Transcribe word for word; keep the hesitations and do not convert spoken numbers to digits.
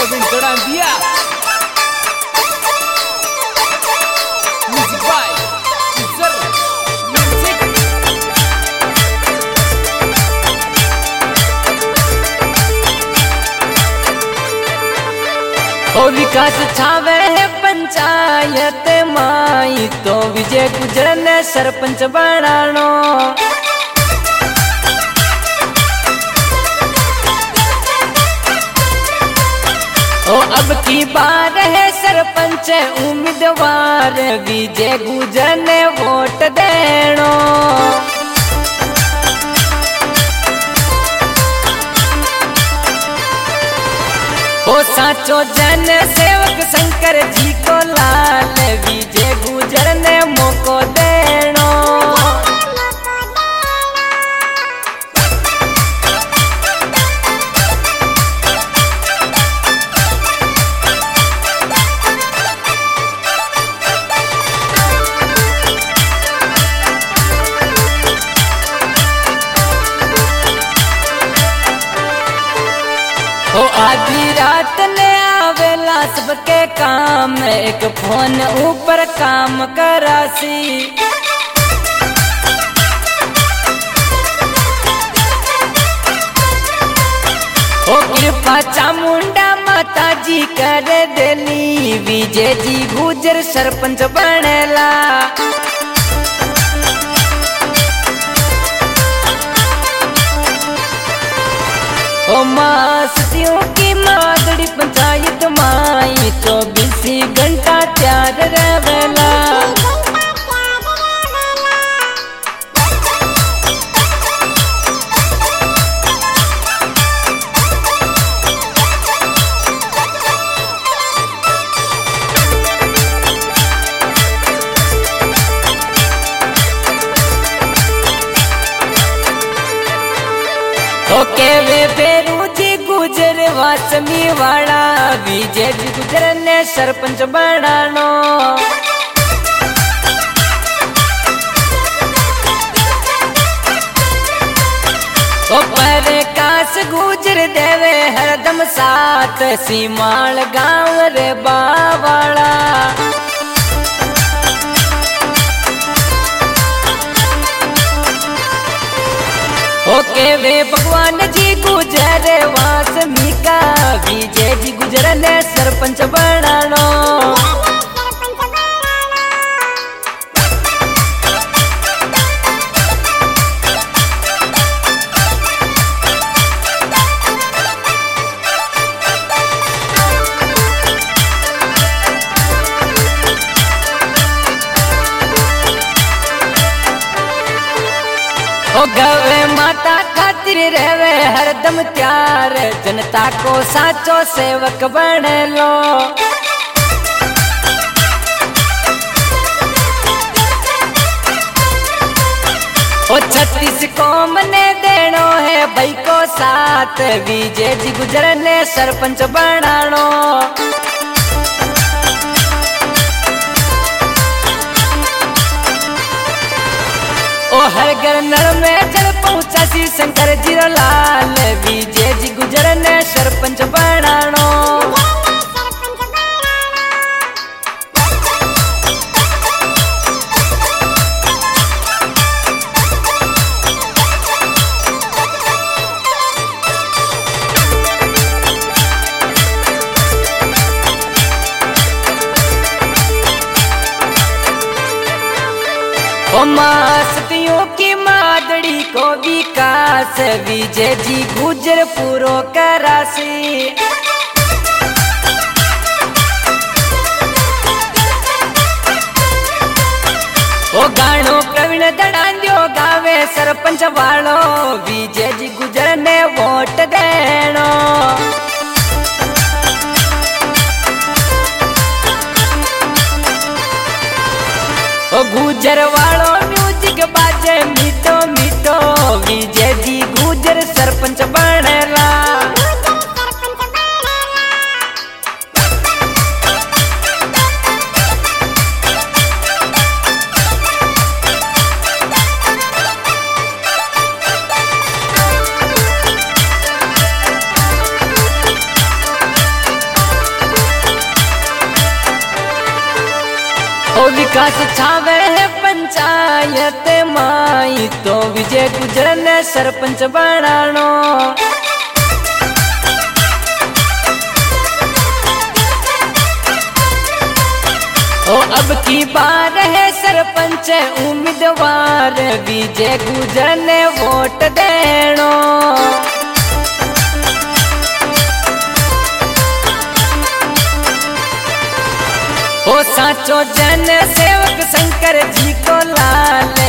Govind Gadandiya. Music by इजर music. ओ विकास छावे है पंचायत माई तो विजय गुजर ने सरपंच बनानो। ओ अब की बार है सरपंच उम्मीदवार विजय गुजर ने वोट देनो। ओ साचो जन सेवक शंकर जी को लाल विजय गुजर ने मौको देनो। ओ आधी रात ने आवेला सबके काम एक फोन ऊपर काम करासी। ओ कृपा चामुंडा माता जी कर देली विजय जी गुजर सरपंच बनेला। ओ माँ सतियों की मादड़ी पंचायत माई चौबीस घंटा तैयार रहेला। ओके वे बेरू जी गुजर वासमी वाला विजय जी गुजर ने सरपंच बनानो। ओ पर काश गुजर देवे हरदम साथ सीमाल गाँव रे बावाला। ओके वे भगवान जी गुजर वासमी का विजय जी गुजर ने सरपंच बनानो। ओ गवे माता खातिर रहवे हरदम त्यार जनता को साचो सेवक बने लो। ओ छत्तीस कौम ने देनो है भाई को साथ विजय जी गुजर ने सरपंच बनानो। ओ हर घर नर में जल पहुंचा सी शंकर जी लाल विजय जी गुजर ने सरपंच बनानो। ओ माँ सतियों की मादड़ी को विकास विजय जी गुजर पूरो करासी। ओ गानो प्रवीण दड़ांदियो गावे सरपंच वालो विजय जी गुजर ने वोट देनो। ओ गुजर वालो म्यूजिक बाजे मीठो मीठो विजय जी गुजर सरपंच बनेला। विकास छावे है पंचायत माई तो विजय गुजर ने सरपंच बनानो। ओ अब की बार है सरपंच उम्मीदवार विजय गुजर ने वोट देनो। ओ साचो जन सेवक शंकर जी को लाल